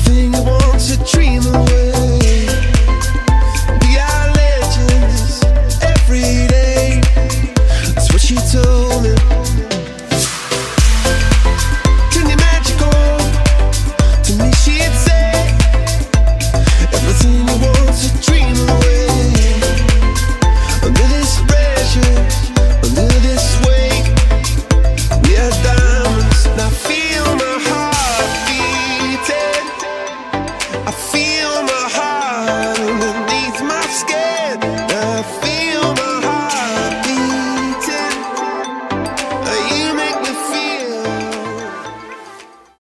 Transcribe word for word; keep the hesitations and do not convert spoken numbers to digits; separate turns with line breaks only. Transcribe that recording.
Everything you want to dream away. We are legends every day. That's what she told me. Turn your magic on. To me she'd say everything you want to dream away. Under this pressure, under this weight, we are diamonds. And I feel my heart beating. I feel my